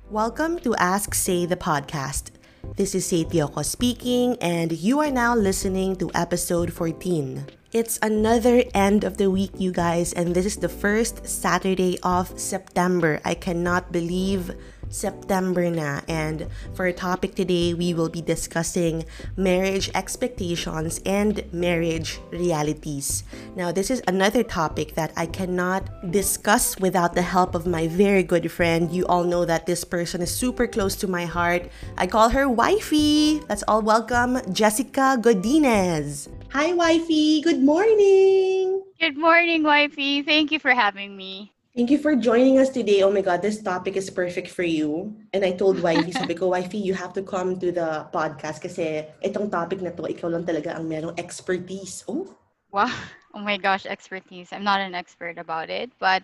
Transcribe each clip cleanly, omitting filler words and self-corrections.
Welcome to Ask Say the podcast. This is Say Tioko speaking, and you are now listening to episode 14. It's another end of the week, you guys, and this is the first Saturday of September. I cannot believe September na. And for our topic today, we will be discussing marriage expectations and marriage realities. Now, this is another topic that I cannot discuss without the help of my very good friend. You all know that this person is super close to my heart. I call her Wifey. Let's all welcome Jessica Godinez. Hi, Wifey. Good morning. Good morning, wifey. Thank you for having me. Thank you for joining us today. Oh my God, this topic is perfect for you. And I told Wifey, sabi ko, Wifey, you have to come to the podcast kasi itong topic na to, ikaw lang talaga ang merong expertise. Oh, Wow. Oh my gosh, expertise. I'm not an expert about it, but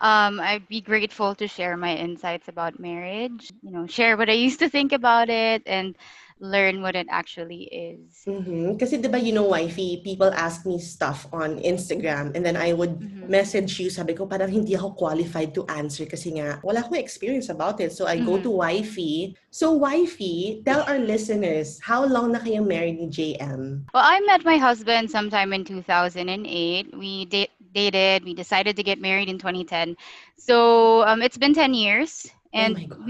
I'd be grateful to share my insights about marriage, share what I used to think about it and learn what it actually is. Kasi diba, you know, Wifey, people ask me stuff on Instagram and then I would Mm-hmm. message you, sabi ko, parang hindi ako qualified to answer kasi nga, wala akong experience about it. So I go to Mm-hmm. Wifey. So Wifey, tell our listeners, how long na kayong married ni JM? Well, I met my husband sometime in 2008. We dated, we decided to get married in 2010. So it's been 10 years. Oh And my God.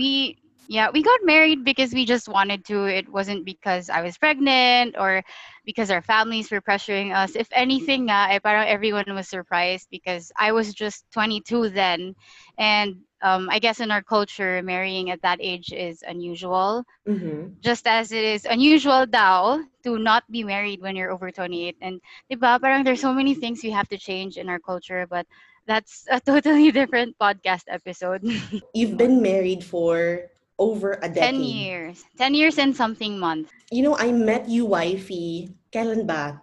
we got married because we just wanted to. It wasn't because I was pregnant or because our families were pressuring us. If anything, parang everyone was surprised because I was just 22 then. And I guess in our culture, marrying at that age is unusual, Mm-hmm. just as it is unusual daw to not be married when you're over 28. And 'di ba, parang there's so many things we have to change in our culture, but that's a totally different podcast episode. You've been married for over a 10 decade. years. 10 years and something months. You know, I met you, Wifey, kailan ba?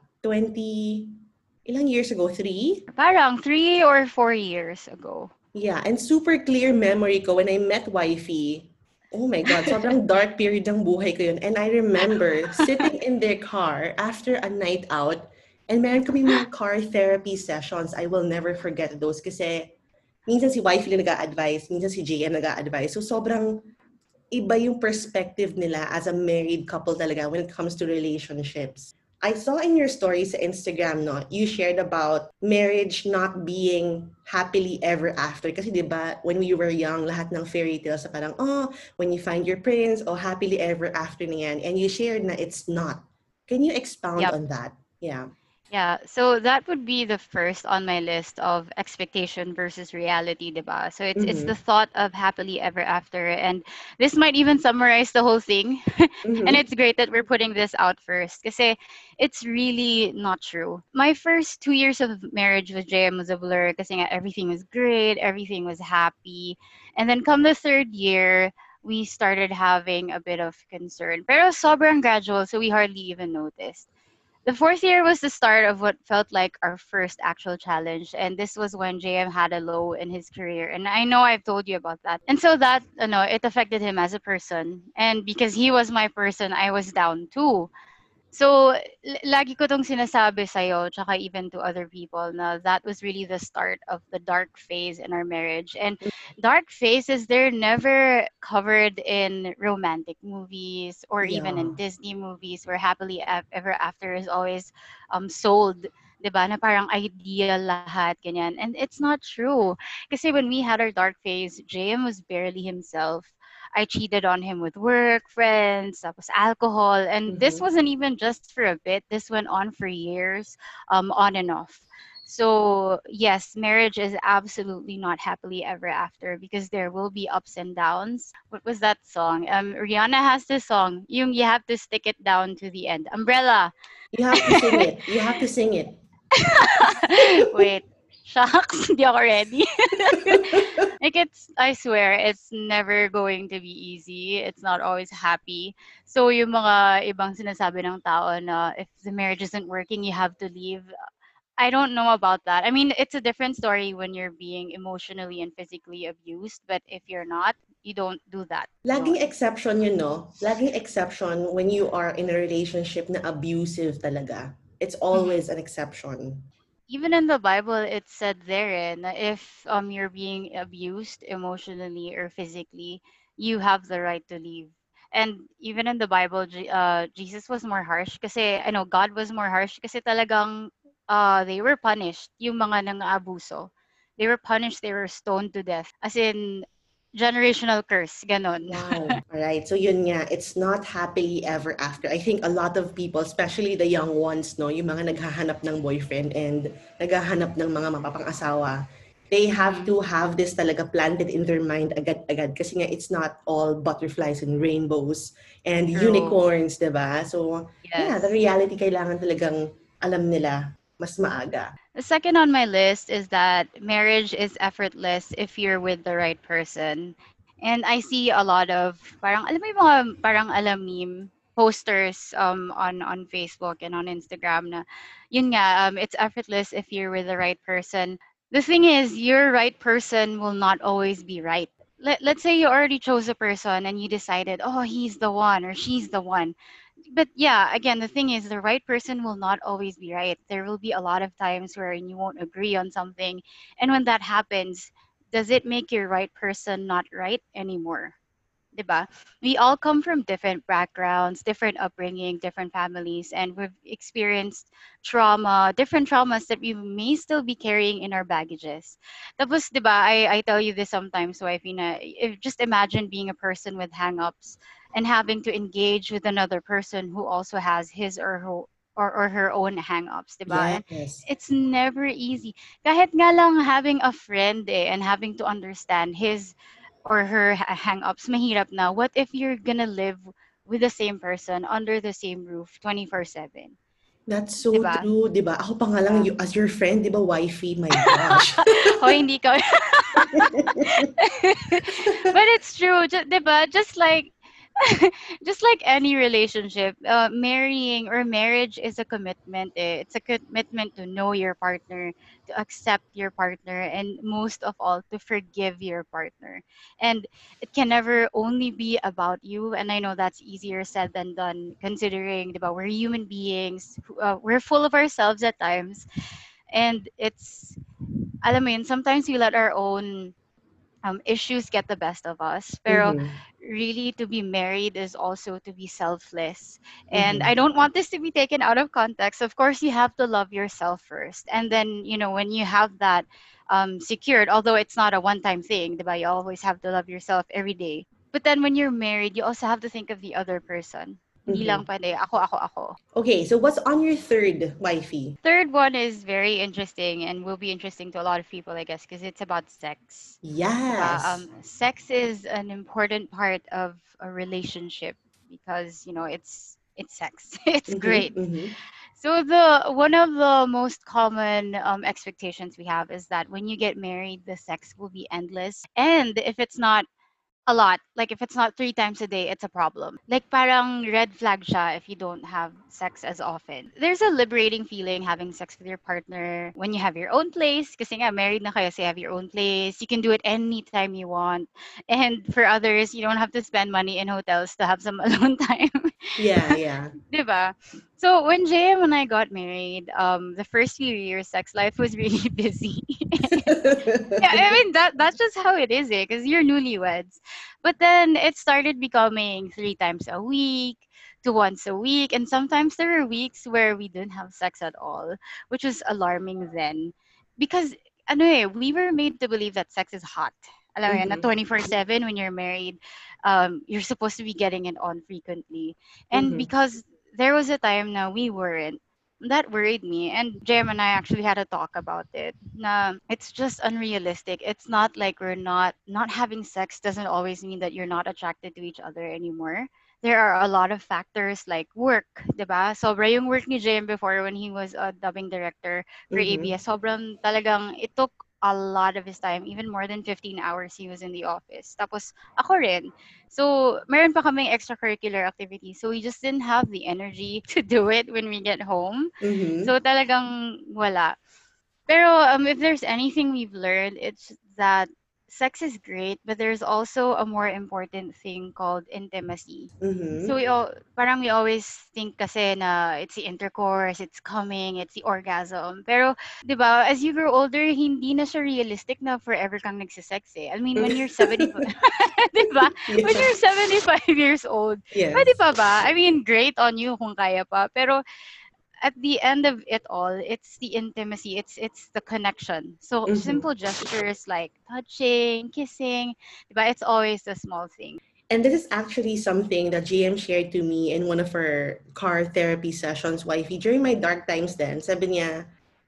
20, ilang years ago? 3? Parang 3 or 4 years ago. Yeah, and super clear memory ko when I met Wifey. Oh my God, sobrang dark period ng buhay ko yun. And I remember sitting in their car after a night out and meron kami mga car therapy sessions. I will never forget those kasi minsan si Wifey na nag-a-advise, minsan si JM nag-a-advise. So sobrang iba yung perspective nila as a married couple talaga when it comes to relationships. I saw in your stories sa Instagram, no, you shared about marriage not being happily ever after. Kasi di ba, when we were young, lahat ng fairy tales na parang, oh, when you find your prince, oh, happily ever after na yan. And you shared na it's not. Can you expound Yep. on that? Yeah. Yeah, so that would be the first on my list of expectation versus reality, diba? So it's the Mm-hmm. thought of happily ever after, and this might even summarize the whole thing. And Mm-hmm. it's great that we're putting this out first, because it's really not true. My first 2 years of marriage with JM was a blur, because everything was great, everything was happy, and then come the third year, we started having a bit of concern. Pero sobrang gradual, so we hardly even noticed. The fourth year was the start of what felt like our first actual challenge, and this was when JM had a low in his career. And I know I've told you about that. And so that, it affected him as a person. And because he was my person, I was down too. So, lagi ko tong sinasabi sa'yo, tsaka even to other people, na that was really the start of the dark phase in our marriage. And dark phases, they're never covered in romantic movies or even in Yeah. Disney movies where happily ever after is always sold. 'Di ba? Na parang ideal lahat, ganyan. And it's not true. Kasi when we had our dark phase, JM was barely himself. I cheated on him with work, friends, tapos alcohol. And this Mm-hmm. wasn't even just for a bit. This went on for years, on and off. So, yes, marriage is absolutely not happily ever after because there will be ups and downs. What was that song? Rihanna has this song, yung you have to stick it down to the end. Umbrella. You have to sing it. You have to sing it. Wait, shucks, hindi ako ready. Like I swear, it's never going to be easy. It's not always happy. So yung mga ibang sinasabi ng tao na if the marriage isn't working, you have to leave. I don't know about that. I mean, it's a different story when you're being emotionally and physically abused, but if you're not, you don't do that Laging alone. exception yun, no? Laging exception when you are in a relationship na abusive talaga. It's Mhm. always an exception. Even in the Bible, it said therein, if you're being abused emotionally or physically, you have the right to leave. And even in the Bible, Jesus was more harsh kasi I know God was more harsh kasi talagang they were punished, yung mga nang-aabuso. They were punished, they were stoned to death. As in generational curse, ganon. Wow. All right. So yun nga, it's not happily ever after. I think a lot of people, especially the young ones, no, yung mga naghahanap ng boyfriend and naghahanap ng mga mapapang-asawa, they have Mhm. to have this talaga planted in their mind agad-agad kasi nga it's not all butterflies and rainbows and True. unicorns, 'di ba? So, yeah, the Yes. reality kailangan talagang alam nila mas maaga. The second on my list is that marriage is effortless if you're with the right person. And I see a lot of parang alam mo yung mga parang alam meme posters on Facebook and on Instagram na yun nga it's effortless if you're with the right person. The thing is your right person will not always be right. Let's say you already chose a person and you decided, oh, he's the one or she's the one. But yeah, again, the thing is, the right person will not always be right. There will be a lot of times where you won't agree on something. And when that happens, does it make your right person not right anymore? 'Di ba? We all come from different backgrounds, different upbringing, different families, and we've experienced trauma, different traumas that we may still be carrying in our baggages. Tapos, 'di ba, I tell you this sometimes, wifey, na if just imagine being a person with hang-ups and having to engage with another person who also has his or her own hang-ups, 'di ba? And Yes. it's never easy. Kahit nga lang having a friend and having to understand his or her hang-ups, mahirap na. What if you're gonna live with the same person under the same roof 24/7? That's 'Di so ba? true, 'di ba? Ako pa nga lang Yeah. you, as your friend, 'di ba, wifey? My gosh. Hoy, hindi ka. But it's true, 'di ba? Just like just like any relationship, marrying or marriage is a commitment. It's a commitment to know your partner, to accept your partner, and most of all, to forgive your partner. And it can never only be about you. And I know that's easier said than done, considering, 'di ba, we're human beings. We're full of ourselves at times, and it's alam mo yun, sometimes we let our own issues get the best of us. Pero Mhm. really, to be married is also to be selfless. And I Mhm. don't want this to be taken out of context. Of course, you have to love yourself first. And then, when you have that secured, although it's not a one time thing, diba? You always have to love yourself every day. But then when you're married, you also have to think of the other person. Hindi lang Mhm. pwede, ako. Okay, so what's on your third, wifey? Third one is very interesting and will be interesting to a lot of people, I guess, because it's about sex. Diba? Yes. Sex is an important part of a relationship because it's sex. It's Mhm. great. Mhm. So the one of the most common expectations we have is that when you get married, the sex will be endless, and if it's not a lot. Like if it's not 3 times a day, it's a problem. Like parang red flag siya if you don't have sex as often. There's a liberating feeling having sex with your partner when you have your own place. Kasi nga married na kayo, so you have your own place. You can do it anytime you want. And for others, you don't have to spend money in hotels to have some alone time. Yeah, yeah. 'Di ba? So when JM and I got married, the first few years, sex life was really busy. Yeah, I mean that's just how it is, because you're newlyweds. But then it started becoming 3 times a week to once a week, and sometimes there were weeks where we didn't have sex at all, which was alarming then, because we were made to believe that sex is hot. Alam mo yan, na Mhm. 24/7 when you're married, you're supposed to be getting it on frequently, and Mhm. because there was a time now we weren't, that worried me. And Jem and I actually had a talk about it. Na it's just unrealistic. It's not like we're not having sex doesn't always mean that you're not attracted to each other anymore. There are a lot of factors like work, 'di ba? Sobra yung work ni Jem before when he was a dubbing director for Mhm. ABS. Sobrang talagang it took a lot of his time, even more than 15 hours he was in the office. Tapos ako rin. So, meron pa kaming extracurricular activities. So, we just didn't have the energy to do it when we get home. Mhm. So, talagang wala. Pero if there's anything we've learned, it's that sex is great, but there's also a more important thing called intimacy. So Mm-hmm. parang we always think kasi na it's the intercourse, it's coming, it's the orgasm. Pero, 'di ba, as you grow older, hindi na siya realistic na forever kang nagsisex eh. I mean, when you're 70, 'di ba? When Yeah. you're 75 years old, pwede Yes. pa ba? I mean, great on you kung kaya pa. Pero at the end of it all, it's the intimacy, it's the connection. So Mm-hmm. simple gestures like touching, kissing, diba? It's always the small thing. And this is actually something that GM shared to me in one of her car therapy sessions, wifey, during my dark times then. Sabi niya,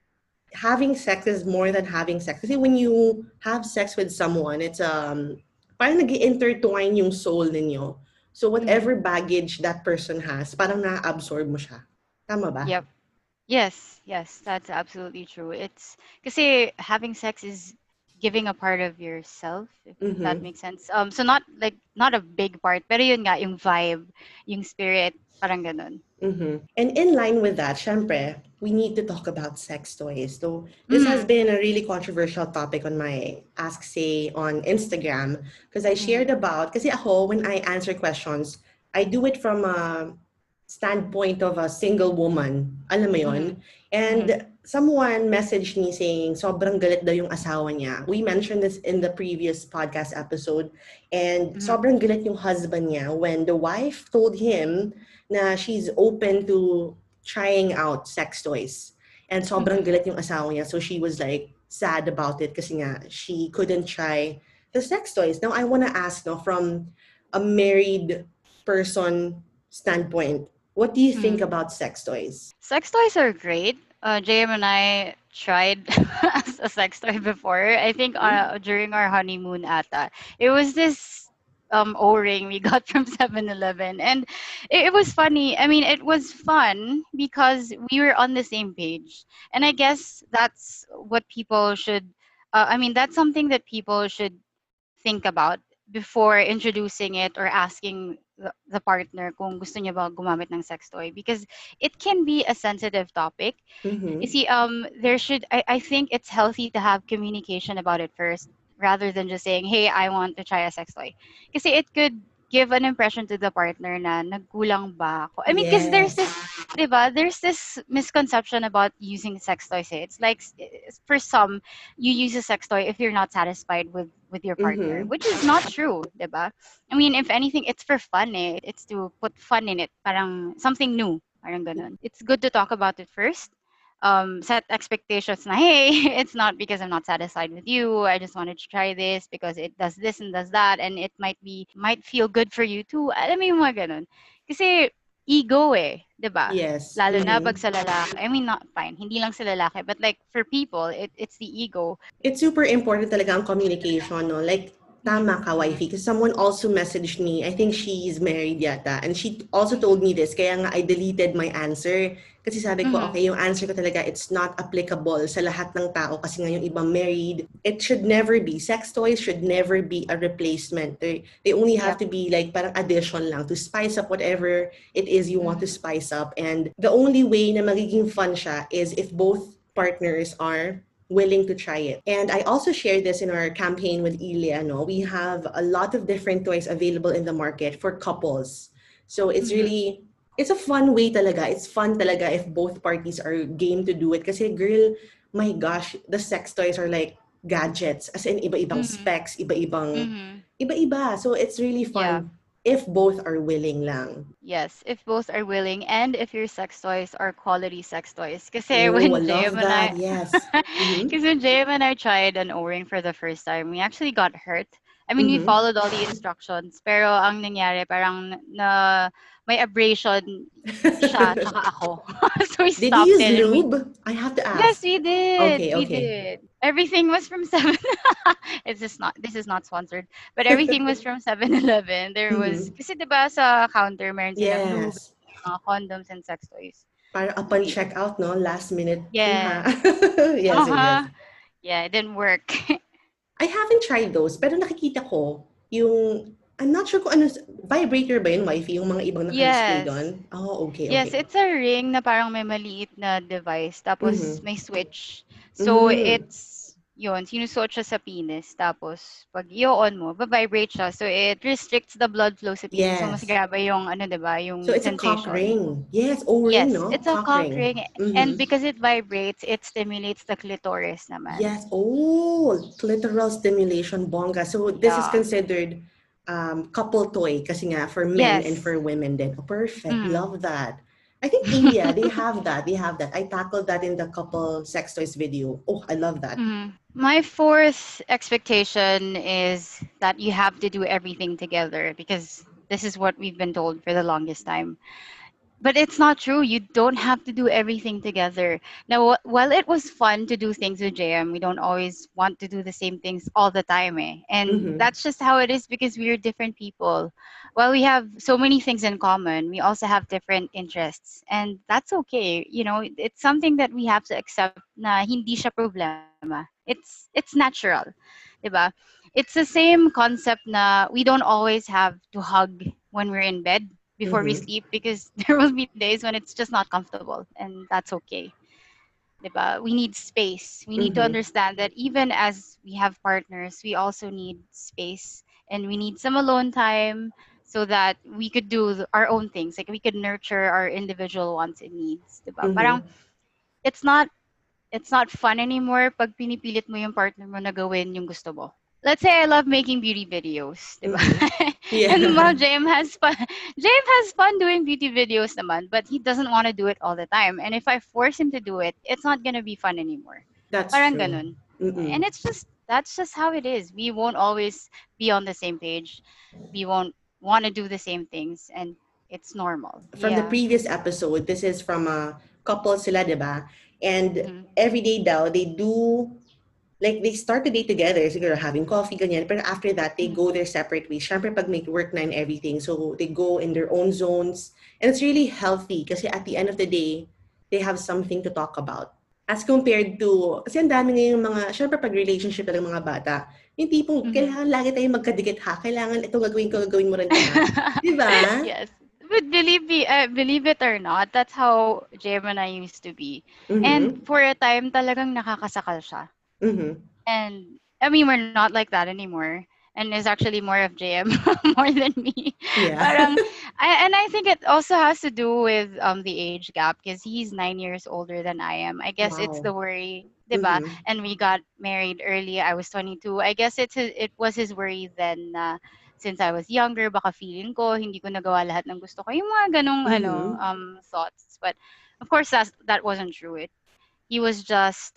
having sex is more than having sex. Kasi when you have sex with someone, it's parang nag-intertwine yung soul ninyo. So Mm-hmm. whatever baggage that person has, parang na-absorb mo siya. Tama ba? Yep. Yes, yes, that's absolutely true. It's kasi having sex is giving a part of yourself, if that Mm-hmm. makes sense. So not a big part, pero yun nga, yung vibe, yung spirit, parang ganun. Mm-hmm. And in line with that, syempre, we need to talk about sex toys. So this has Mm, been a really controversial topic on my Ask Say on Instagram because I mm, shared about, kasi ako, when I answer questions, I do it from a standpoint of a single woman. Alam mo mm, yon? mm, And someone messaged me saying, sobrang galit daw yung asawa niya. We mentioned this in the previous podcast episode. And mm, sobrang galit yung husband niya when the wife told him na she's open to trying out sex toys. And sobrang mm. galit yung asawa niya. So she was like sad about it kasi nga she couldn't try the sex toys. Now I want to ask no, from a married person standpoint, what do you think Mm. about sex toys? Sex toys are great. JM and I tried a sex toy before. I think during our honeymoon ata. It was this O-ring we got from 7-Eleven, and it was funny. I mean, it was fun because we were on the same page. And I guess that's what people should I mean, that's something that people should think about before introducing it or asking the partner kung gusto niya ba gumamit ng sex toy, because it can be a sensitive topic. You Mm-hmm. see, I think it's healthy to have communication about it first rather than just saying, hey, I want to try a sex toy. Kasi it could give an impression to the partner na nagkulang ba ako. I mean, because there's this, Yes. diba, there's this misconception about using sex toys. Eh. It's like, for some, you use a sex toy if you're not satisfied with your partner, Mm-hmm. which is not true, diba? I mean, if anything, it's for fun eh. It's to put fun in it. Parang something new. Parang ganun. It's good to talk about it first, set expectations na, hey, it's not because I'm not satisfied with you. I just wanted to try this because it does this and does that, and it might feel good for you too. Alam mo yung mga ganun. Kasi ego eh, 'di ba? Yes. Lalo na pag Mm-hmm. sa lalaki. I mean, not fine. Hindi lang sa lalaki, but like for people, it's the ego. It's super important talaga ang communication, no? Like, tama ka, wifey. Because someone also messaged me, I think she's married yata, and she also told Mm-hmm. me this, kaya nga I deleted my answer. Kasi sabi ko, Mm-hmm. okay, yung answer ko talaga, it's not applicable sa lahat ng tao kasi nga yung iba married. It should never be. Sex toys should never be a replacement. They only have Yep. to be like parang addition lang to spice up whatever it is you want to Mm-hmm. spice up. And the only way na magiging fun siya is if both partners are willing to try it. And I also shared this in our campaign with Ilia. No? We have a lot of different toys available in the market for couples. So Mm-hmm. it's a fun way talaga. It's fun talaga if both parties are game to do it. Kasi girl, my gosh, the sex toys are like gadgets. As in iba-ibang Mm-hmm. specs, iba-ibang, Mm-hmm. iba-iba. So it's really Yeah. fun if both are willing lang. Yes, if both are willing and if your sex toys are quality sex toys. Kasi Oh, I when love JM and that. I, Yes. Mm-hmm. because when JM and I tried an O-ring for the first time, we actually got hurt. I mean, we Mm-hmm. followed all the instructions, pero ang nangyari, parang na may abrasion siya, tsaka ako. So we Did you stopped use it and we, lube? I have to yes, ask. we did. Okay, We okay. did. Everything was from Seven. This is not sponsored, but everything was from 7-Eleven. There was, Mm-hmm. kasi diba sa counter, meron silang lube, Yes. condoms, and sex toys. Para So upon checkout, no? Last minute kuha. yes. Yes, yes, yes. Uh-huh. Yeah, it didn't work. I haven't tried those, pero nakikita ko yung, I'm not sure kung ano, vibrator ba yun, wifey? Yung mga ibang naka-display Yes. doon? Oh, okay, Yes, okay. it's a ring na parang may maliit na device, tapos Mm-hmm. may switch. So Mm. it's yun, sinusot siya sa penis. Tapos, pag i-on mo, vibrate siya. So, it restricts the blood flow sa penis. So, mas Yes. grabe yung, ano, diba, So yung it's a cock sensation. ring. Yes, O-ring, Yes, no? it's a Cock cock ring. ring. And Mm-hmm. because it vibrates, it stimulates the clitoris naman. Yes. Oh, clitoral stimulation, bongga. So this is Yeah. considered couple toy kasi nga for men and Yes. for women then. Oh, perfect. Mm. Love that. I think India, they have that. They have that. I tackled that in the couple sex toys video. Oh, I love that. My fourth expectation is that you have to do everything together because this is what we've been told for the longest time. But it's not true. You don't have to do everything together. Now, while it was fun to do things with JM, we don't always want to do the same things all the time, eh? And Mm-hmm. that's just how it is because we're different people. While we have so many things in common, we also have different interests, and that's okay. You know, it's something that we have to accept. Na hindi siya problema. It's natural, diba? It's the same concept na we don't always have to hug when we're in bed before we Mm-hmm. sleep because there will be days when it's just not comfortable and that's okay. Diba? We need space. We need to Mm-hmm. understand that even as we have partners, we also need space and we need some alone time so that we could do our own things. Like we could nurture our individual wants and needs. Diba? Parang Mm-hmm. it's not it's not fun anymore pag pinipilit mo yung partner mo na gawin yung gusto mo. Let's say I love making beauty videos, di ba? Mm-hmm. And while Yeah. James has fun doing beauty videos naman, but he doesn't want to do it all the time. And if I force him to do it, it's not gonna be fun anymore. That's Parang true. ganun. Mm-mm. And that's just how it is. We won't always be on the same page. We won't want to do the same things, and it's normal. From the Yeah. previous episode, this is from a couple sila, di ba? And Mm-hmm. every day daw, they do, like, they start the day together, siguro having coffee, ganyan. But after that, they go their separate ways. Siyempre, pag may work na and everything, so they go in their own zones. And it's really healthy kasi at the end of the day, they have something to talk about. As compared to, kasi ang dami ngayong mga, syempre pag relationship ng mga bata, yung tipong, Mm-hmm. kailangan lagi tayong magkadikit ha, kailangan ito gagawin ko, gagawin mo rin to ha. Di ba? Yes. But believe it or not, that's how Gemini used to be. And Mm-hmm. for a time, talagang nakakasakal siya. Mm-hmm. And I mean, we're not like that anymore. And it's actually more of JM more than me. Yeah. Parang, and I think it also has to do with the age gap because he's 9 years older than I am. I guess it's Wow. the worry, diba? Mm-hmm. And we got married early. I was 22. I guess it was his worry then. Since I was younger, baka feeling ko hindi ko nagawa lahat ng gusto ko. Yung mga ganong Mm-hmm. thoughts. But of course that wasn't true. He was just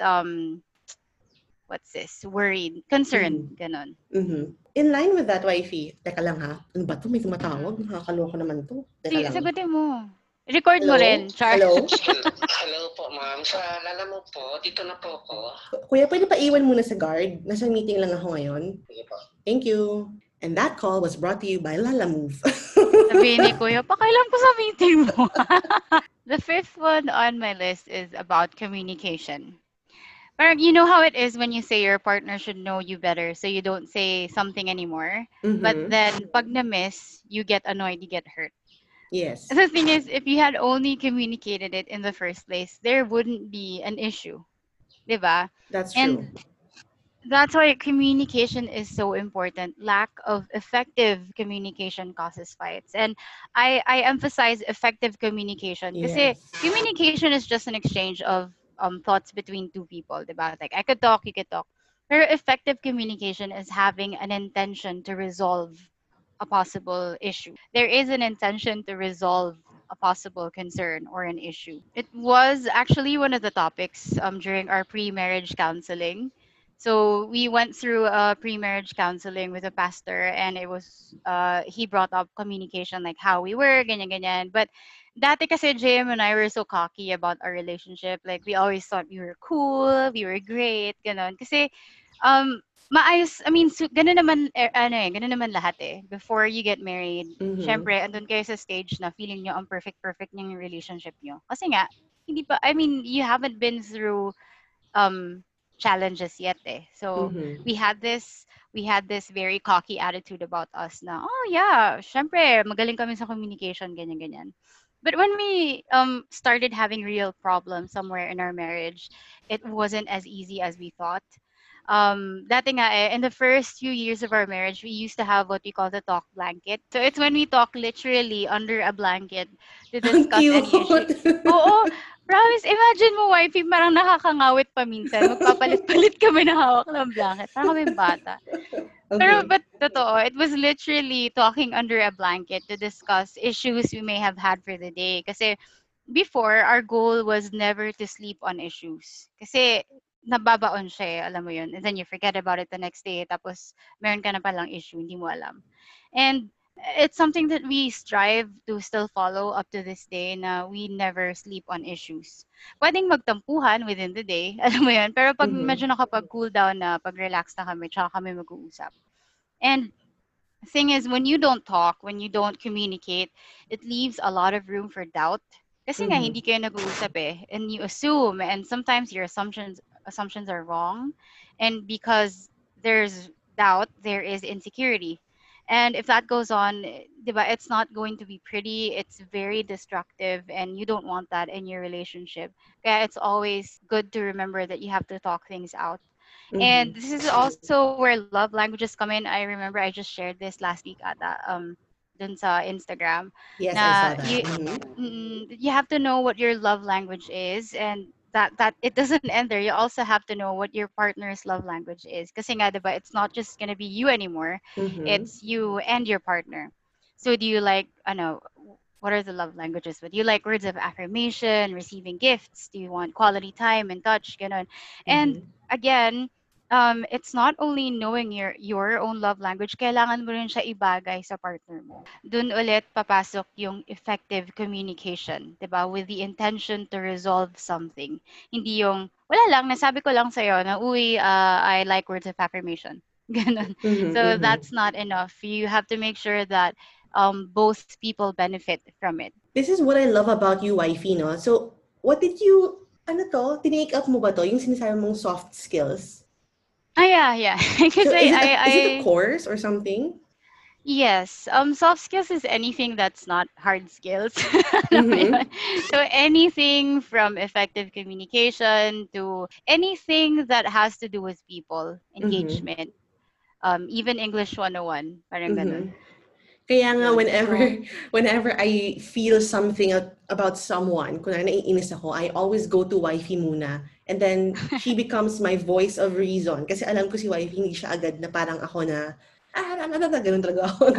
what's this? Worried, Mm-hmm. concerned, ganon. Mm-hmm. In line with that, wifey, teka lang ha. Ano ba to? May Mm. tumatawag. Nakakaloko naman to. Teka lang. Sagutin mo. Record mo Hello? rin, Char. Hello? Hello po, ma'am. Sa Lala mo po, dito na po ako. Kuya, pwede pa iwan muna sa guard? Nasa meeting lang ako ngayon. Sige po. Thank you. And that call was brought to you by Lala Move. Sabihin ni Kuya, pakailan ko sa meeting mo. The fifth one on my list is about communication. Parang you know how it is when you say your partner should know you better so you don't say something anymore. But Mm-hmm. then, pag na-miss, you get annoyed, you get hurt. Yes, The thing is, if you had only communicated it in the first place, there wouldn't be an issue. Diba? that's true. And that's why communication is so important. Lack of effective communication causes fights. And I emphasize effective communication kasi Yes. communication is just an exchange of thoughts between two people, diba? Like I could talk, you could talk. Pero effective communication is having an intention to resolve a possible issue. There is an intention to resolve a possible concern or an issue. It was actually one of the topics during our pre-marriage counseling. So we went through a pre-marriage counseling with a pastor, and it was he brought up communication, like how we were, ganyan ganyan. But dati kasi Jim and I were so cocky about our relationship. Like we always thought we were cool, we were great, ganon. Kasi maayos, I mean, ganun naman, ganun naman lahat eh. Before you get married, Mm-hmm. syempre, andun kayo sa stage na feeling nyo ang perfect yung relationship nyo. Kasi nga, hindi pa, I mean, you haven't been through um challenges yet eh. So Mm-hmm. we had this very cocky attitude about us na, oh yeah, syempre, magaling kami sa communication, ganyan, ganyan. But when we started having real problems somewhere in our marriage, it wasn't as easy as we thought. Dati nga in the first few years of our marriage, we used to have what we call the talk blanket. So it's when we talk literally under a blanket to Ang discuss any issue. cute. Oo, promise. Imagine mo, wifey, parang nakakangawit pa minsan. Magpapalit-palit kami ng hawak ng blanket. Parang kami bata. Pero Okay. but totoo, it was literally talking under a blanket to discuss issues we may have had for the day. Kasi before, our goal was never to sleep on issues. Kasi nababaon siya eh, alam mo yun. And then you forget about it the next day, tapos meron ka na palang issue, hindi mo alam. And it's something that we strive to still follow up to this day na we never sleep on issues. Pwedeng magtampuhan within the day, alam mo yun. Pero pag Mm-hmm. medyo nakapag-cool down na, pag-relax na kami, tsaka kami mag-uusap. And thing is, when you don't talk, when you don't communicate, it leaves a lot of room for doubt. Kasi nga Mm-hmm. hindi kayo nag-uusap eh, and you assume, and sometimes your assumptions are wrong, and because there's doubt, there is insecurity. And if that goes on, diba, it's not going to be pretty. It's very destructive, and you don't want that in your relationship. Kaya it's always good to remember that you have to talk things out. Mm-hmm. And this is also where love languages come in. I remember I just shared this last week ata dun sa Instagram Yes, I na saw that. Mm-hmm. you have to know what your love language is, and that it doesn't end there. You also have to know what your partner's love language is. Kasi nga, diba, it's not just gonna be you anymore. Mm-hmm. It's you and your partner. So do you like, I know, what are the love languages? But do you like words of affirmation, receiving gifts? Do you want quality time and touch? Ganon. And Mm-hmm. again, it's not only knowing your own love language, kailangan mo rin siya ibagay sa partner mo. Dun ulit papasok yung effective communication, 'di ba? With the intention to resolve something. Hindi yung wala lang, nasabi ko lang sa'yo na, uy, I like words of affirmation. Ganon. Mm-hmm. So Mm-hmm. that's not enough. You have to make sure that both people benefit from it. This is what I love about you, wifey, no? So, what did you, ano to, tinake up mo ba to? Yung sinasabi mong soft skills? Ah, yeah, yeah. So, Kasi is it a course or something? yes, soft skills is anything that's not hard skills. Alam mo yun? Mm-hmm. So anything from effective communication to anything that has to do with people, Mm-hmm. engagement, even English 101, parang Mm-hmm. ganun. Kaya nga, Yun. So, whenever I feel something about someone, kung naiinis ako, I always go to wifey muna. And then, she becomes my voice of reason. Kasi alam ko si wifey, hindi siya agad na parang ako na, ganun talaga ako.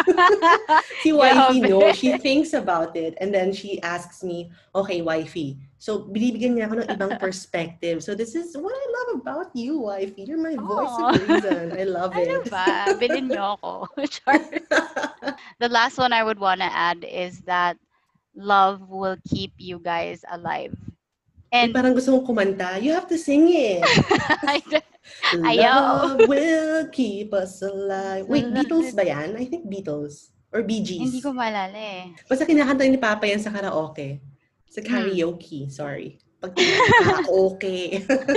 Si wifey, grabe. no, she thinks about it. And then she asks me, okay, wifey. So, binibigyan niya ako ng ibang perspective. So, this is what I love about you, wifey. You're my voice of Oh, reason. I love ano it. ba? Bilin niyo ako. Char. The last one I would want to add is that love will keep you guys alive. Uy, And parang gusto mong kumanta. You have to sing it. ayaw. Love will keep us alive. Wait, Beatles Alive. ba yan? I think Beatles. Or Bee Hindi ko Gees. maalala eh. Basta kinakanta ni Papa yan sa karaoke. Sa Mm. karaoke, sorry. Pag karaoke.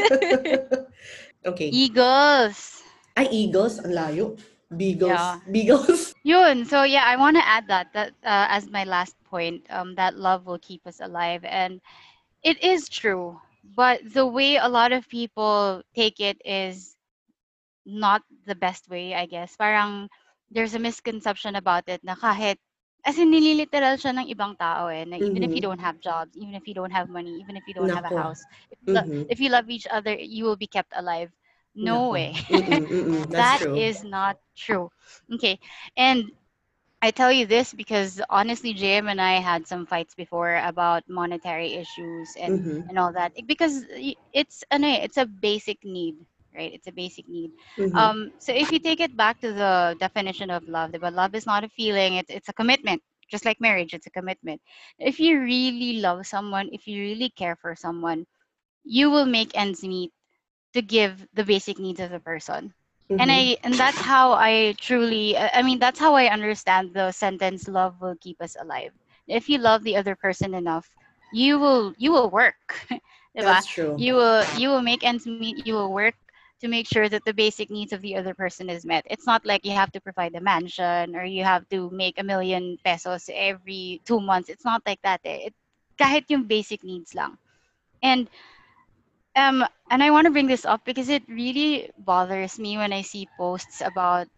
Okay. Eagles. Ay, Eagles. Ang layo. Yeah. Beagles. Beagles. Yun. So yeah, I want to add that as my last point, that love will keep us alive, and it is true. But the way a lot of people take it is not the best way, I guess. Parang there's a misconception about it na kahit as in nililiteral siya ng ibang tao eh, na even if you Mm-hmm. don't have jobs, even if you don't have money, even if you don't have a Nako. house, Mm-hmm. if you love each other, you will be kept alive. No Nako. way. Mm-mm, mm-mm. That's That true. is not true. Okay. And I tell you this because honestly, JM and I had some fights before about monetary issues Mm-hmm. and all that because it's a basic need, right? It's a basic need. Mm-hmm. So if you take it back to the definition of love, but love is not a feeling; it's a commitment. Just like marriage, it's a commitment. If you really love someone, if you really care for someone, you will make ends meet to give the basic needs of the person. And Mm-hmm. I and that's how I truly I mean that's how I understand the sentence love will keep us alive. If you love the other person enough, you will work. Diba? That's true. You will make ends meet, you will work to make sure that the basic needs of the other person is met. It's not like you have to provide a mansion or you have to make 1 million pesos every 2 months. It's not like that. Eh. Kahit yung basic needs lang. And And I want to bring this up because it really bothers me when I see posts about,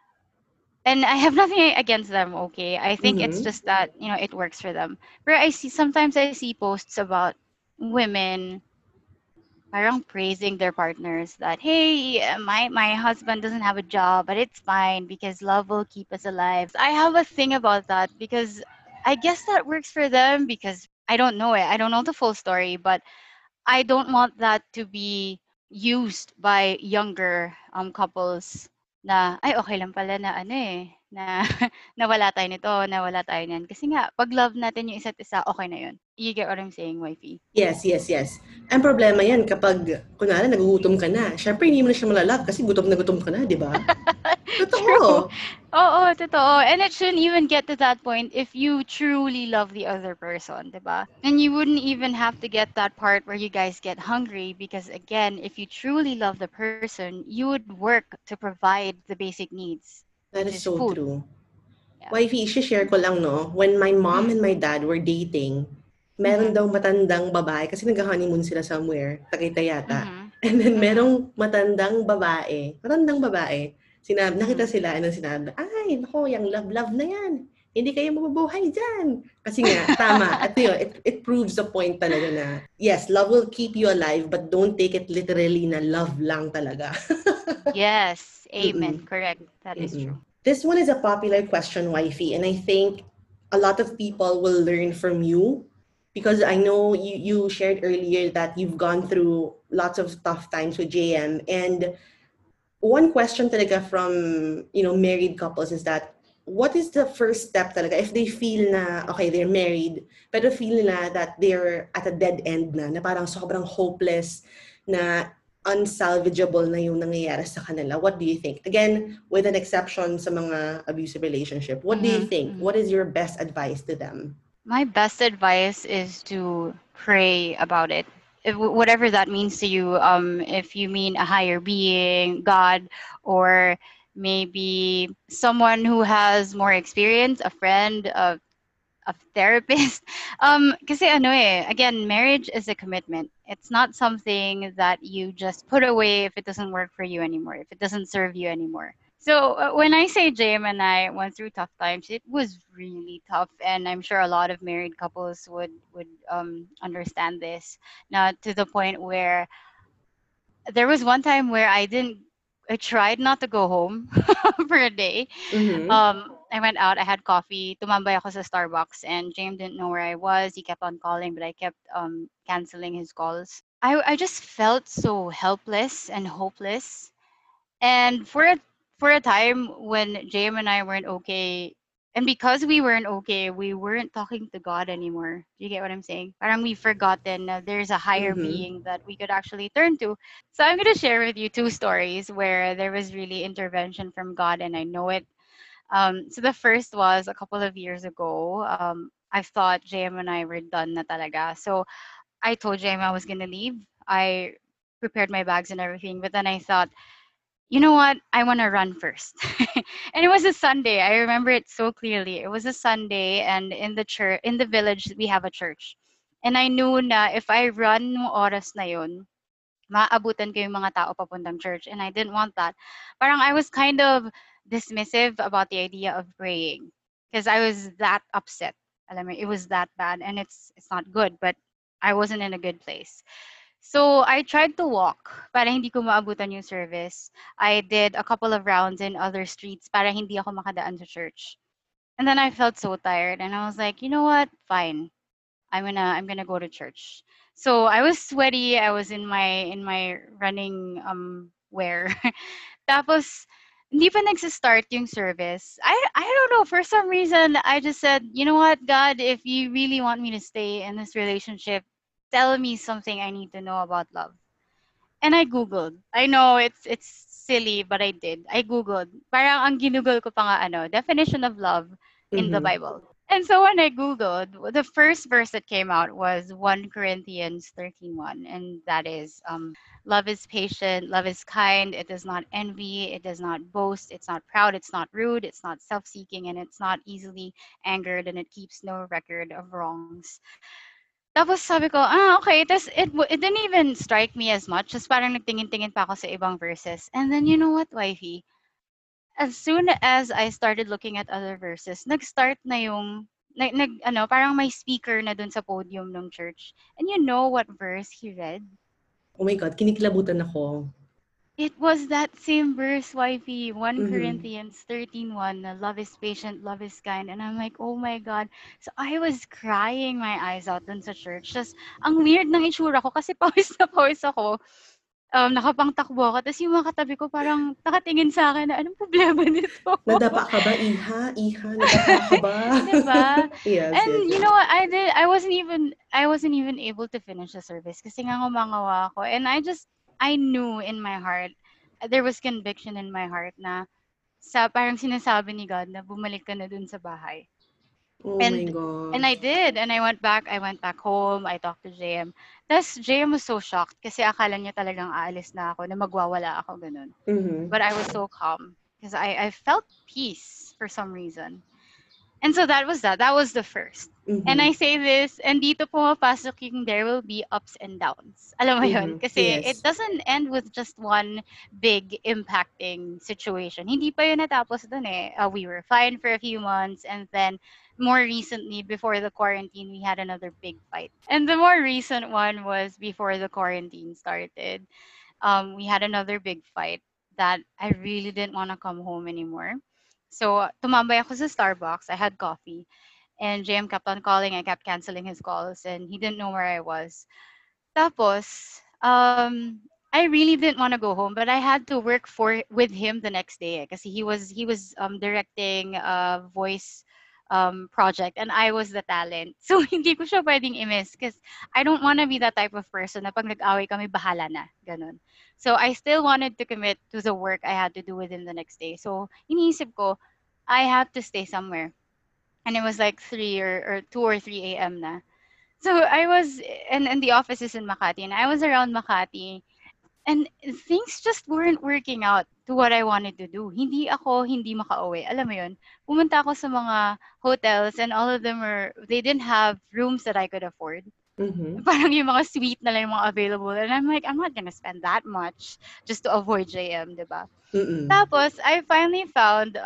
and I have nothing against them, okay? I think it's Mm-hmm. just that, it works for them. Where sometimes I see posts about women parang praising their partners that, hey, my husband doesn't have a job, but it's fine because love will keep us alive. I have a thing about that because I guess that works for them because I don't know it. I don't know the full story, but I don't want that to be used by younger couples na ay okay lang pala na ano na nawala tayo nito, nawala tayo niyan. Kasi nga pag love natin yung isa't isa, okay na yun. You get what I'm saying, wifey? Yes, yes, yes. Ang problema yan kapag, kunwari, nagugutom ka na. Siyempre, hindi mo na siya malalove kasi gutom na gutom ka na, di ba? Totoo. True. Oo, totoo. And it shouldn't even get to that point if you truly love the other person, 'di ba? And you wouldn't even have to get that part where you guys get hungry because again, if you truly love the person, you would work to provide the basic needs, which That is is so food. true. Yeah. Wifey, share ko lang, no? When my mom Mm. and my dad were dating, meron Mhm. daw matandang babae kasi nag-honeymoon sila somewhere, Tagaytay yata. Mhm. And then Mhm. merong matandang babae, nakita Mhm. sila, and then sinabi, ay, nako, yung love-love na yan. Hindi kayo mabubuhay dyan. Kasi nga, tama. Ito yun, it proves the point talaga na, yes, love will keep you alive, but don't take it literally na love lang talaga. Yes, Mm-mm. amen. Correct. That is Mm-mm. true. This one is a popular question, Wifey, and I think a lot of people will learn from you because I know you shared earlier that you've gone through lots of tough times with JM. And one question talaga from, married couples is that what is the first step talaga if they feel na, okay, they're married, pero feel na that they're at a dead end na parang sobrang hopeless, na unsalvageable na yung nangyayari sa kanila. What do you think? Again, with an exception sa mga abusive relationship, what do you Mhm. think? Mhm. What is your best advice to them? My best advice is to pray about it. Whatever that means to you, if you mean a higher being, God, or maybe someone who has more experience, a friend, a therapist. Kasi ano again, marriage is a commitment. It's not something that you just put away if it doesn't work for you anymore, if it doesn't serve you anymore. So when I say JM and I went through tough times, it was really tough, and I'm sure a lot of married couples would understand this. Now to the point where there was one time where I tried not to go home for a day. Mm-hmm. I went out, I had coffee, tumambay ako sa Starbucks, and James didn't know where I was. He kept on calling, but I kept canceling his calls. I just felt so helpless and hopeless. And for a time when JM and I weren't okay, and because we weren't okay, we weren't talking to God anymore. Do you get what I'm saying? Parang we forgotten there's a higher Mm-hmm. being that we could actually turn to. So I'm gonna share with you two stories where there was really intervention from God, and I know it. So the first was a couple of years ago. I thought JM and I were done na talaga. So I told JM I was gonna leave. I prepared my bags and everything, but then I thought, you know what? I want to run first. And it was a Sunday. I remember it so clearly. It was a Sunday, and in the church, in the village, we have a church. And I knew na if I run nung oras na yun, maabutan ko yung mga tao papuntang church. And I didn't want that. Parang I was kind of dismissive about the idea of praying because I was that upset. Alam mo, it was that bad, and it's not good, but I wasn't in a good place. So I tried to walk para hindi ko maabutan yung service. I did a couple of rounds in other streets para hindi ako makadaan sa church. And then I felt so tired, and I was like, you know what? Fine. I'm gonna go to church. So I was sweaty. I was in my running wear. Tapos hindi pa nagsistart yung service. I don't know, for some reason I just said, you know what, God, if you really want me to stay in this relationship, tell me something I need to know about love. And I googled. I know it's silly, but I did. I googled. Parang ang ginugol ko pa nga definition of love in the Mm-hmm. Bible. And so when I googled, the first verse that came out was 1 Corinthians 13:1, and that is love is patient, love is kind, it does not envy, it does not boast, it's not proud, it's not rude, it's not self-seeking, and it's not easily angered, and it keeps no record of wrongs. Tapos sabi ko, okay. Tapos it didn't even strike me as much. Just parang nagtingin-tingin pa ako sa ibang verses. And then, you know what, wifey? As soon as I started looking at other verses, nag-start na yung, parang may speaker na dun sa podium ng church. And you know what verse he read? Oh my God, kinikilabutan ako. It was that same verse, wifey, 1 Mhm. Corinthians 13:1, na love is patient, love is kind. And I'm like, oh my God. So I was crying my eyes out dun sa church. Just, ang weird ng itsura ko kasi pawis na pawis ako. Nakapangtakbo ako. Tapos yung mga katabi ko parang nakatingin sa akin na, anong problema nito? Nadapa ka ba, Iha? Iha, nadapa ka ba? Diba? Yes, And yes, you yes. know what I did? I wasn't even able to finish the service kasi nga ngumangawa ako. And I knew in my heart, there was conviction in my heart na parang sinasabi ni God na bumalik ka na dun sa bahay. Oh my And God. I did. And I went back home. I talked to JM. Tapos JM was so shocked kasi akala niya talagang aalis na ako, na magwawala ako, ganun. Mhm. But I was so calm because I felt peace for some reason. And so that was that. That was the first. And I Mhm. say this, and dito pumapasok yung there will be ups and downs. Alam mo yun? Mhm. Kasi it Yes. doesn't end with just one big impacting situation. Hindi pa yun natapos dun eh. We were fine for a few months, and then more recently, before the quarantine, we had another big fight. And the more recent one was before the quarantine started. We had another big fight that I really didn't want to come home anymore. So, tumambay ako sa Starbucks. I had coffee. And JM kept on calling. I kept canceling his calls. And he didn't know where I was. Tapos, I really didn't want to go home, but I had to work with him the next day because he was directing a voice project and I was the talent. So hindi ko siya pwedeng i-miss because I don't want to be that type of person na pag nag-away kami bahala na, ganun. So I still wanted to commit to the work I had to do with him the next day. So iniisip ko, I had to stay somewhere. And it was like 3 or 2 or 3 a.m. na. So I was, and the office is in Makati, and I was around Makati, and things just weren't working out to what I wanted to do. Hindi makauwi. Alam mo yun, pumunta ako sa mga hotels, and all of them they didn't have rooms that I could afford. Mhm. Parang yung mga suite na lang yung mga available. And I'm like, I'm not gonna spend that much just to avoid JM, di ba? Mm. Tapos, I finally found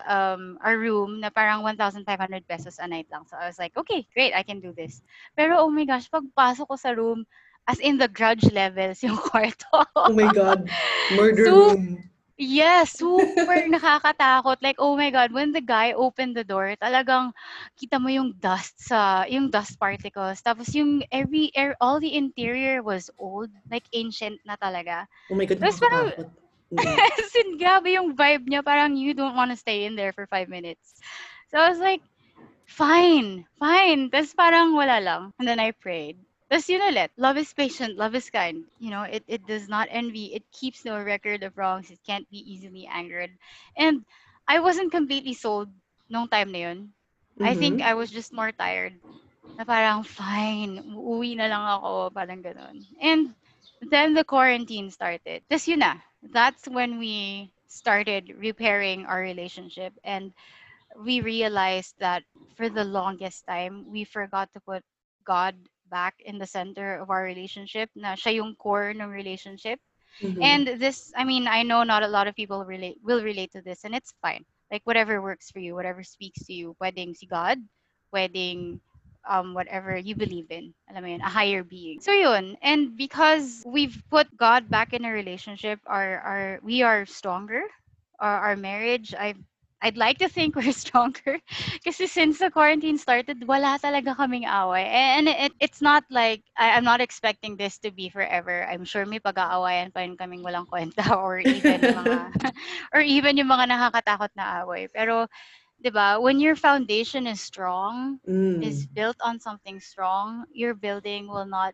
a room na parang 1,500 pesos a night lang. So, I was like, okay, great, I can do this. Pero, oh my gosh, pagpasok ko sa room, as in the grudge levels yung kwarto. Oh my God. Murder So, room. yeah, super nakakatakot. Like, oh my God, when the guy opened the door, talagang kita mo yung dust particles. Tapos yung all the interior was old, like ancient na talaga. Oh my God, Tapos parang, nakakatakot. Mm. as in, grabe yung vibe niya. Parang you don't want to stay in there for 5 minutes. So I was like, fine, fine. Tapos parang wala lang. And then I prayed. Tapos yun ulit. Love is patient, love is kind. You know, it does not envy. It keeps no record of wrongs. It can't be easily angered. And I wasn't completely sold nung time na yun. I think Mhm. I was just more tired. Na parang, fine, uuwi na lang ako. Parang ganun. And then the quarantine started. Tapos yun na. That's when we started repairing our relationship. And we realized that for the longest time, we forgot to put God back in the center of our relationship, na siya yung core ng relationship. Mhm. And this, I mean, I know not a lot of people will relate to this, and it's fine. Like whatever works for you, whatever speaks to you, pwedeng si God, pwedeng whatever you believe in, alam mo yun, a higher being. So yun, and because we've put God back in a relationship, we are stronger. Our marriage, I'd like to think we're stronger kasi since the quarantine started, wala talaga kaming away. And it's not like, I'm not expecting this to be forever. I'm sure may pag-aawayan pa rin kaming walang kwenta or even yung mga, or even yung mga nakakatakot na away. Pero, di ba, when your foundation is strong, is Mm. built on something strong, your building will not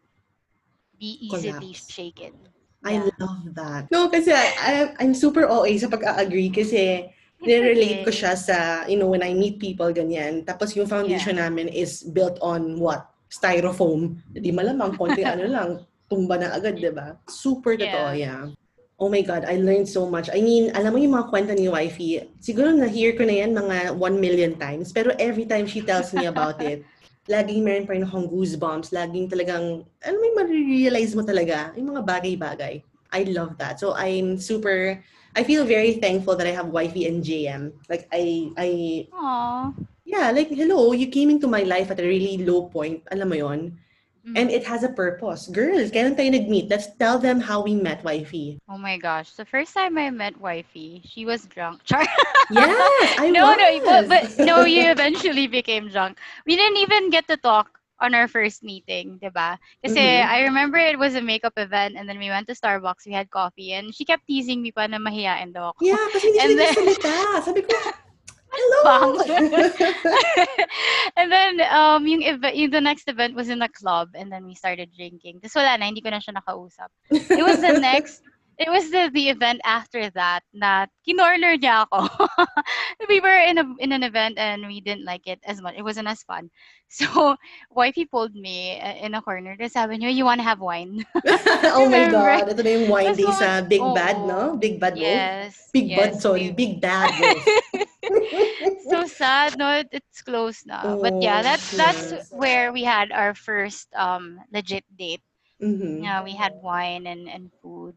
be easily Collapse. shaken. I Yeah. love that. No, kasi I'm super OA sa pag-a-agree kasi It's nire-relate ko okay. siya sa, when I meet people, ganyan. Tapos yung foundation Yeah. namin is built on what? Styrofoam. Di malamang, konti ano lang, tumba na agad, di ba? Super totoo, Yeah. yeah. Oh my God, I learned so much. I mean, alam mo yung mga kwento ni Wifey, siguro na-hear ko na yan mga 1 million times. Pero every time she tells me about it, laging meron pa rin akong goosebumps. Laging talagang, alam mo yung marirealize mo talaga, yung mga bagay-bagay. I love that. So I feel very thankful that I have Wifey and JM. Like, Aw. yeah, like, hello, you came into my life at a really low point. Alam mo yon. And Mm. it has a purpose. Girls, kailan tayo nag-meet? Let's tell them how we met, Wifey. Oh my gosh. The first time I met Wifey, she was drunk. Char. Yes, I No, no, was. but no, you eventually became drunk. We didn't even get to talk on our first meeting, diba? Kasi Mhm. I remember it was a makeup event and then we went to Starbucks, we had coffee, and she kept teasing me pa na mahiyain daw ako. Yeah, kasi hindi And siya then, nagsasalita. Sabi ko, hello! bang. And then, the next event was in a club and then we started drinking. Tapos wala na, hindi ko na siya nakausap. It was the event after that na kinorner niya ako. We were in an event and we didn't like it as much. It wasn't as fun. So, wifey pulled me in a corner. Tapos sabi niya, you wanna have wine? Oh my Remember? God, ito na yung wine Tapos day sa Big Bad, oo. no? Big Bad Wolf? Yes, Big Bud, yes. sorry. Big Bad Wolf. So sad, no? It's closed now. But yeah, Oh, that's yes. where we had our first legit date. Mhm. Yeah, we had wine and food.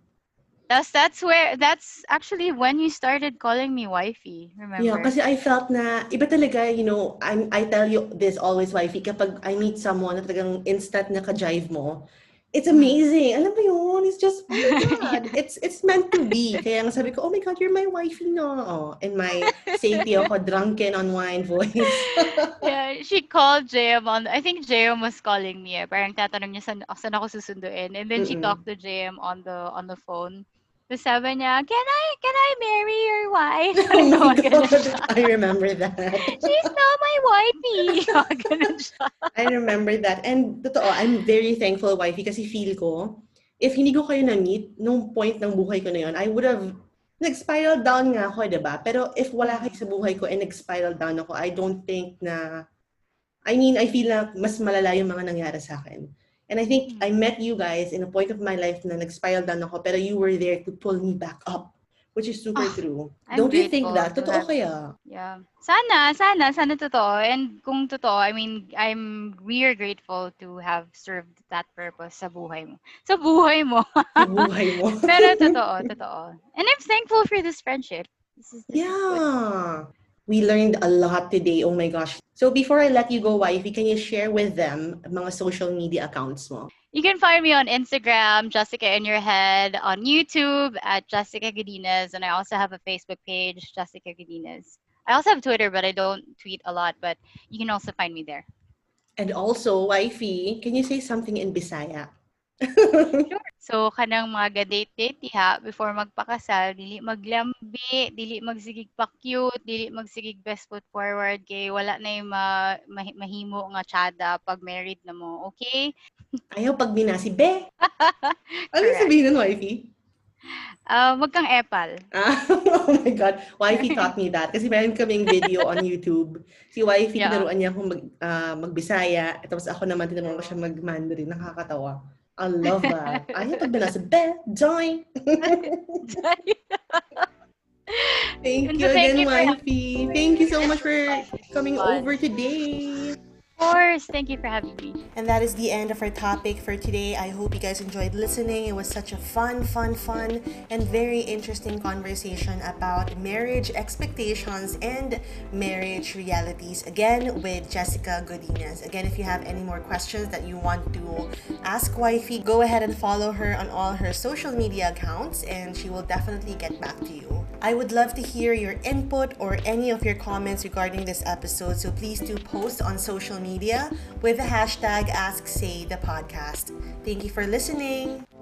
That's actually when you started calling me wifey, Yeah, remember? kasi I felt na iba talaga, I tell you this always, Wifey, kapag I meet someone na talagang instant na ka-jive mo, it's Mm. amazing. Alam mo yun? It's just, oh my God, Yeah. it's meant to be. Kaya nga sabi ko, oh my God, you're my wifey na. Oh, and my safety ako, drunken on wine voice. Yeah, she called JM on, I think JM was calling me. Parang tatanong niya saan ako susunduin. And then she Mm-mm. talked to JM on the phone. Tapos sabi niya, can I marry your wife? Oh Parang my gumagano God, siya. I remember that. She's not my wifey. Ganun siya. I remember that. And totoo, I'm very thankful, Wifey, kasi feel ko, if hindi ko kayo na-meet, nung point ng buhay ko na yun, I would have, nag-spiral down nga ako, diba? Pero if wala kayo Mm. sa buhay ko and nag-spiral down ako, I don't think na, I mean, I feel na mas malala yung mga nangyari sa akin. And I think I Mm. met you guys in a point of my life na nag-spiral down ako, pero you were there to pull me back up, which is super Ah, true. I'm Don't you think grateful that? to Totoo have you. kaya? Yeah. Sana totoo. And kung totoo, I mean, we are grateful to have served that purpose sa buhay mo. Sa buhay mo. Sa buhay mo. Pero totoo. And I'm thankful for this friendship. This is good. Yeah. We learned a lot today. Oh my gosh. So before I let you go, Wifey, can you share with them mga social media accounts mo? You can find me on Instagram, Jessica in Your Head, on YouTube at Jessica Godinez, and I also have a Facebook page, Jessica Godinez. I also have Twitter, but I don't tweet a lot, but you can also find me there. And also, Wifey, can you say something in Bisaya? Sure. So, kanang mga date diha before magpakasal, dili maglambi, dili magsigig pa cute, dili magsigig best foot forward kay wala na yung mahimo nga tsada pag married na mo, okay? Ayaw pag binasi, be! Ano yung Correct. sabihin nun, Wifey? Wag kang epal. Oh my God. Wifey taught me that. Kasi meron kaming video on YouTube. Si Wifey, Yeah. tinuruan niya akong magbisaya. Tapos ako naman, tinuruan ko siya mag-Mandarin. Nakakatawa. I love that. Ayaw pag binasi, be! Join! Thank And you so thank again, you for having Wifey. Thank you so much for coming fun. over today. Of course. Thank you for having me. And that is the end of our topic for today. I hope you guys enjoyed listening. It was such a fun, and very interesting conversation about marriage expectations and marriage realities. Again, with Jessica Godinez. Again, if you have any more questions that you want to ask Wifey, go ahead and follow her on all her social media accounts and she will definitely get back to you. I would love to hear your input or any of your comments regarding this episode, so please do post on social media with the hashtag AskSayThePodcast. Thank you for listening.